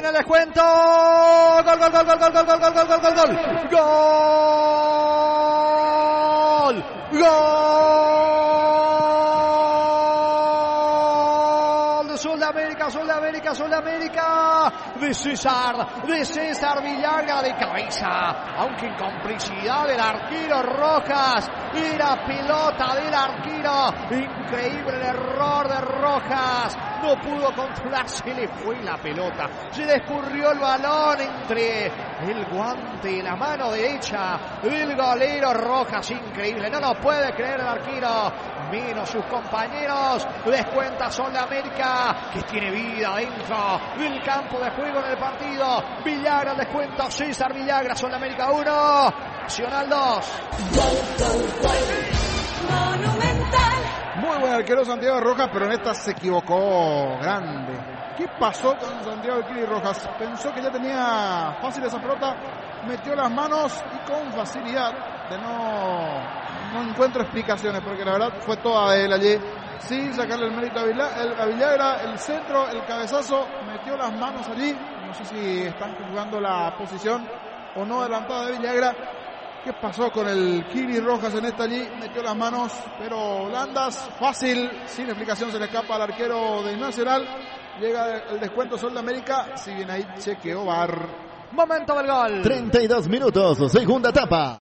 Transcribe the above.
En el descuento. Gol, gol, gol, gol, gol, gol, gol, gol, gol, gol, gol, gol, gol. Gol. Gol de Sol de América, Sol de América, Sol de América. De César Villagra de cabeza. Aunque en complicidad del arquero Rojas. Y la pelota del arquero. Increíble el error de Rojas. No pudo controlar, se le fue la pelota. Se le escurrió el balón entre el guante y la mano derecha del golero Rojas. Increíble, no lo puede creer el arquero. Menos sus compañeros. Descuenta Sol de América, que tiene vida dentro del campo de juego en el partido. Villagra al descuento. César Villagra, Sol de América 1. Nacional 2. Monumental. Muy buen arquero Santiago Rojas, pero en esta se equivocó grande. ¿Qué pasó con Santiago El Kili Rojas? Pensó que ya tenía fácil esa pelota, metió las manos y con facilidad. No encuentro explicaciones, porque la verdad fue toda de él allí. Sin sacarle el mérito a Villagra, el centro, el cabezazo, metió las manos allí. No sé si están jugando la posición o no adelantada de Villagra. ¿Qué pasó con el Kili Rojas en esta allí? Metió las manos, pero blandas, fácil, sin explicación, se le escapa al arquero de Nacional. Llega el descuento Sol de América, si bien ahí chequeó VAR. Momento del gol. 32 minutos, segunda etapa.